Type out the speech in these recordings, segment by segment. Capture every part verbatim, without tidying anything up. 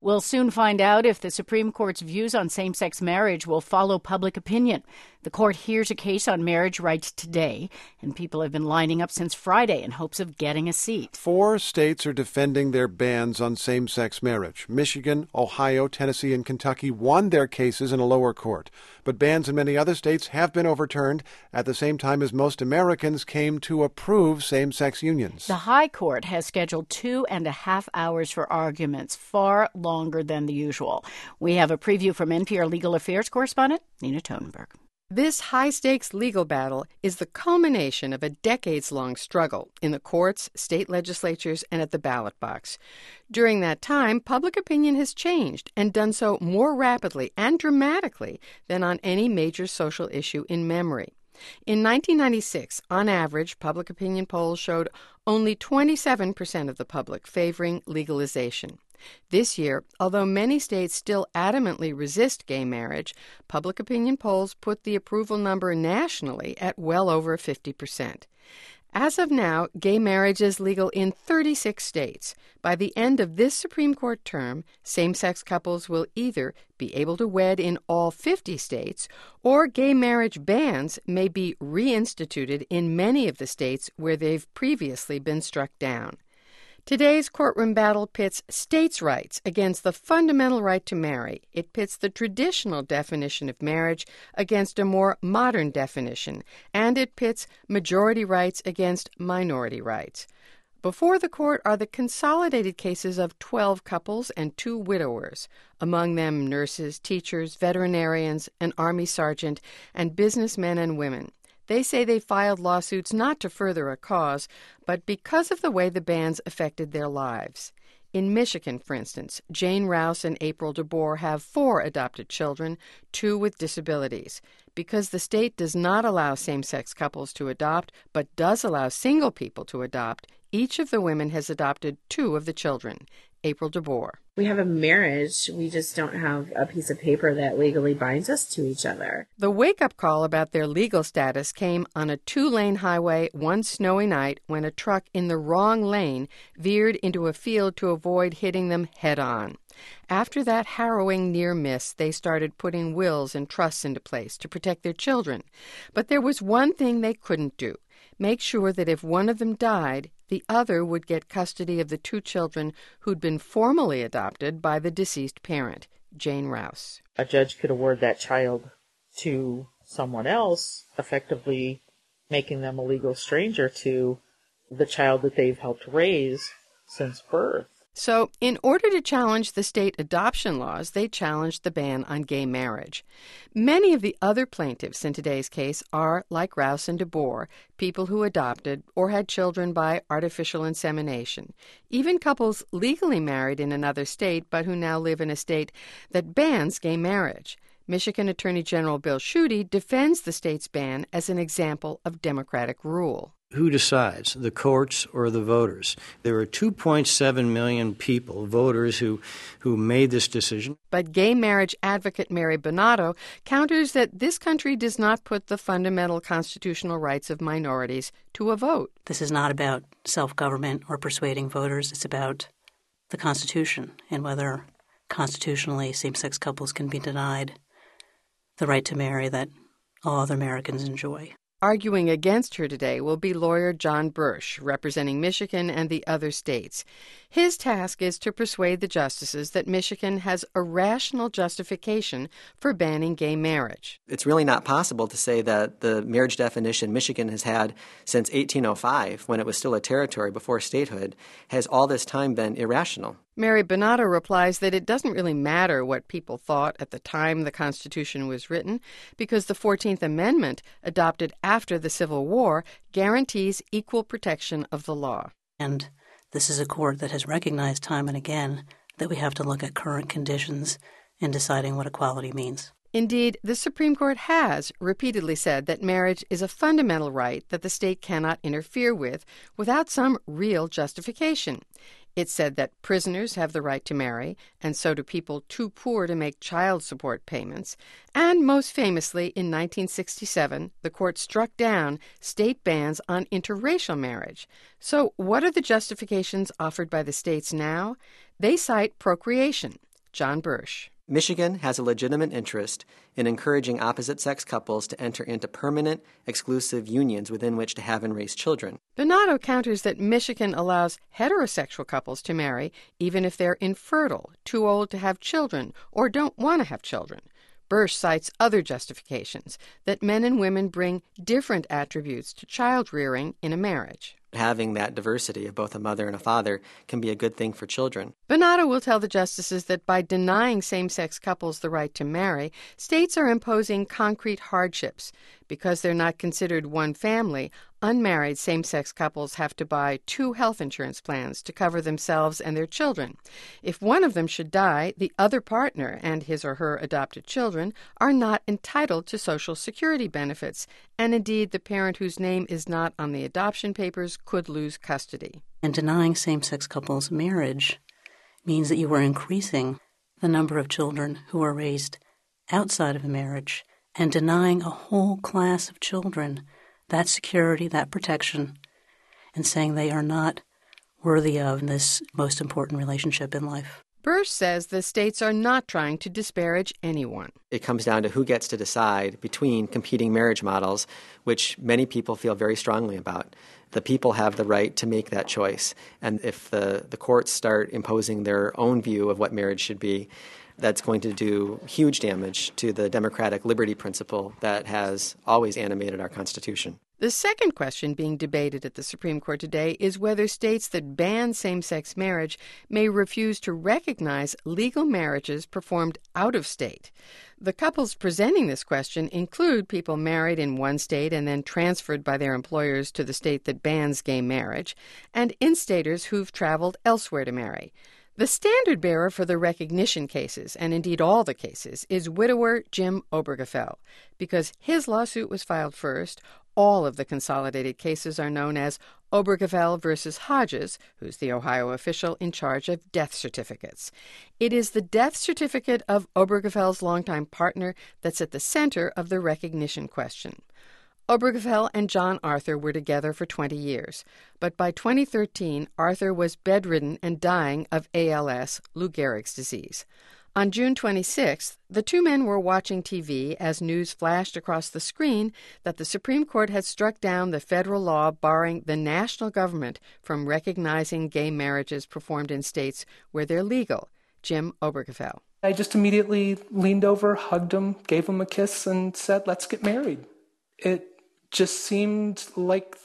We'll soon find out if the Supreme Court's views on same-sex marriage will follow public opinion. The court hears a case on marriage rights today, and people have been lining up since Friday in hopes of getting a seat. Four states are defending their bans on same-sex marriage. Michigan, Ohio, Tennessee, and Kentucky won their cases in a lower court. But bans in many other states have been overturned at the same time as most Americans came to approve same-sex unions. The High Court has scheduled two and a half hours for arguments, far longer than the usual. We have a preview from N P R Legal Affairs correspondent Nina Totenberg. This high-stakes legal battle is the culmination of a decades-long struggle in the courts, state legislatures, and at the ballot box. During that time, public opinion has changed and done so more rapidly and dramatically than on any major social issue in memory. In nineteen ninety-six, on average, public opinion polls showed only twenty-seven percent of the public favoring legalization. This year, although many states still adamantly resist gay marriage, public opinion polls put the approval number nationally at well over fifty percent. As of now, gay marriage is legal in thirty-six states. By the end of this Supreme Court term, same-sex couples will either be able to wed in all fifty states, or gay marriage bans may be reinstituted in many of the states where they've previously been struck down. Today's courtroom battle pits states' rights against the fundamental right to marry. It pits the traditional definition of marriage against a more modern definition, and it pits majority rights against minority rights. Before the court are the consolidated cases of twelve couples and two widowers, among them nurses, teachers, veterinarians, an army sergeant, and businessmen and women. They say they filed lawsuits not to further a cause, but because of the way the bans affected their lives. In Michigan, for instance, Jane Rouse and April DeBoer have four adopted children, two with disabilities. Because the state does not allow same-sex couples to adopt, but does allow single people to adopt, each of the women has adopted two of the children. April DeBoer. We have a marriage. We just don't have a piece of paper that legally binds us to each other. The wake-up call about their legal status came on a two-lane highway one snowy night when a truck in the wrong lane veered into a field to avoid hitting them head-on. After that harrowing near miss, they started putting wills and trusts into place to protect their children. But there was one thing they couldn't do: make sure that if one of them died, the other would get custody of the two children who'd been formally adopted by the deceased parent, Jane Rouse. A judge could award that child to someone else, effectively making them a legal stranger to the child that they've helped raise since birth. So, in order to challenge the state adoption laws, they challenged the ban on gay marriage. Many of the other plaintiffs in today's case are, like Rouse and DeBoer, people who adopted or had children by artificial insemination. Even couples legally married in another state but who now live in a state that bans gay marriage. Michigan Attorney General Bill Schuette defends the state's ban as an example of democratic rule. Who decides, the courts or the voters? There are two point seven million people, voters, who, who made this decision. But gay marriage advocate Mary Bonato counters that this country does not put the fundamental constitutional rights of minorities to a vote. This is not about self-government or persuading voters. It's about the Constitution and whether constitutionally same-sex couples can be denied the right to marry that all other Americans enjoy. Arguing against her today will be lawyer John Bursch, representing Michigan and the other states. His task is to persuade the justices that Michigan has a rational justification for banning gay marriage. It's really not possible to say that the marriage definition Michigan has had since eighteen oh five, when it was still a territory before statehood, has all this time been irrational. Mary Bonato replies that it doesn't really matter what people thought at the time the Constitution was written, because the fourteenth Amendment, adopted after the Civil War, guarantees equal protection of the law. And this is a court that has recognized time and again that we have to look at current conditions in deciding what equality means. Indeed, the Supreme Court has repeatedly said that marriage is a fundamental right that the state cannot interfere with without some real justification. It said that prisoners have the right to marry, and so do people too poor to make child support payments. And most famously, in nineteen sixty-seven, the court struck down state bans on interracial marriage. So what are the justifications offered by the states now? They cite procreation. John Bursch. Michigan has a legitimate interest in encouraging opposite-sex couples to enter into permanent, exclusive unions within which to have and raise children. Donato counters that Michigan allows heterosexual couples to marry even if they're infertile, too old to have children, or don't want to have children. Bursch cites other justifications, that men and women bring different attributes to child-rearing in a marriage. Having that diversity of both a mother and a father can be a good thing for children. Bonato will tell the justices that by denying same-sex couples the right to marry, states are imposing concrete hardships. Because they're not considered one family, unmarried same-sex couples have to buy two health insurance plans to cover themselves and their children. If one of them should die, the other partner and his or her adopted children are not entitled to Social Security benefits, and indeed the parent whose name is not on the adoption papers could lose custody. And denying same-sex couples marriage means that you are increasing the number of children who are raised outside of a marriage and denying a whole class of children that security, that protection, and saying they are not worthy of this most important relationship in life. Bursch says the states are not trying to disparage anyone. It comes down to who gets to decide between competing marriage models, which many people feel very strongly about. The people have the right to make that choice. And if the, the courts start imposing their own view of what marriage should be, that's going to do huge damage to the democratic liberty principle that has always animated our Constitution. The second question being debated at the Supreme Court today is whether states that ban same-sex marriage may refuse to recognize legal marriages performed out of state. The couples presenting this question include people married in one state and then transferred by their employers to the state that bans gay marriage, and in-staters who've traveled elsewhere to marry. The standard bearer for the recognition cases, and indeed all the cases, is widower Jim Obergefell. Because his lawsuit was filed first, all of the consolidated cases are known as Obergefell versus Hodges, who's the Ohio official in charge of death certificates. It is the death certificate of Obergefell's longtime partner that's at the center of the recognition question. Obergefell and John Arthur were together for twenty years, but by twenty thirteen, Arthur was bedridden and dying of A L S, Lou Gehrig's disease. On June twenty-sixth, the two men were watching T V as news flashed across the screen that the Supreme Court had struck down the federal law barring the national government from recognizing gay marriages performed in states where they're legal. Jim Obergefell. I just immediately leaned over, hugged him, gave him a kiss, and said, "Let's get married." It just seemed like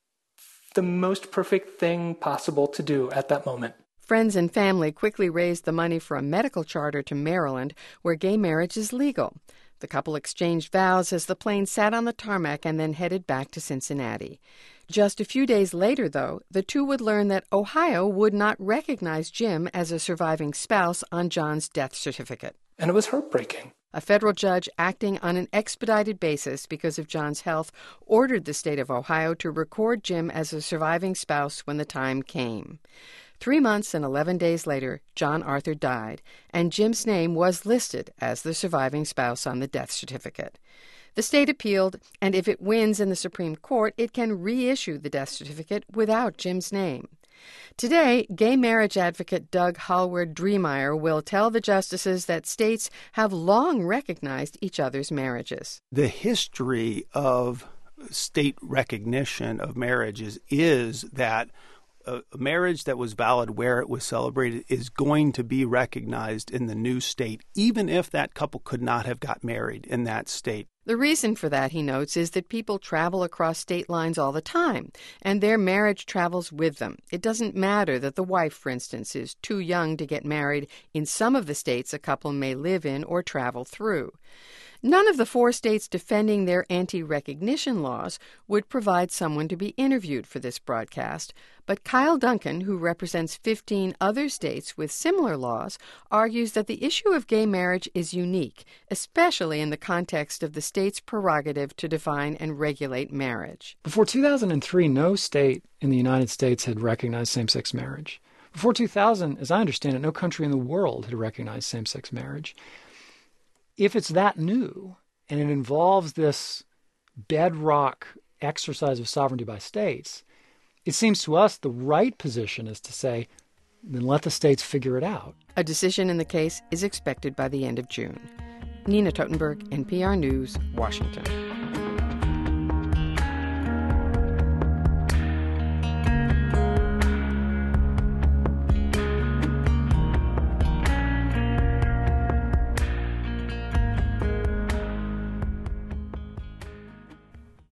the most perfect thing possible to do at that moment. Friends and family quickly raised the money for a medical charter to Maryland, where gay marriage is legal. The couple exchanged vows as the plane sat on the tarmac and then headed back to Cincinnati. Just a few days later, though, the two would learn that Ohio would not recognize Jim as a surviving spouse on John's death certificate. And it was heartbreaking. A federal judge acting on an expedited basis because of John's health ordered the state of Ohio to record Jim as a surviving spouse when the time came. Three months and eleven days later, John Arthur died, and Jim's name was listed as the surviving spouse on the death certificate. The state appealed, and if it wins in the Supreme Court, it can reissue the death certificate without Jim's name. Today, gay marriage advocate Doug Hallward-Driemeier will tell the justices that states have long recognized each other's marriages. The history of state recognition of marriages is that a marriage that was valid where it was celebrated is going to be recognized in the new state, even if that couple could not have got married in that state. The reason for that, he notes, is that people travel across state lines all the time, and their marriage travels with them. It doesn't matter that the wife, for instance, is too young to get married in some of the states a couple may live in or travel through. None of the four states defending their anti-recognition laws would provide someone to be interviewed for this broadcast, but Kyle Duncan, who represents fifteen other states with similar laws, argues that the issue of gay marriage is unique, especially in the context of the state's prerogative to define and regulate marriage. Before two thousand three, no state in the United States had recognized same-sex marriage. Before two thousand, as I understand it, no country in the world had recognized same-sex marriage. If it's that new, and it involves this bedrock exercise of sovereignty by states, it seems to us the right position is to say, then let the states figure it out. A decision in the case is expected by the end of June. Nina Totenberg, N P R News, Washington.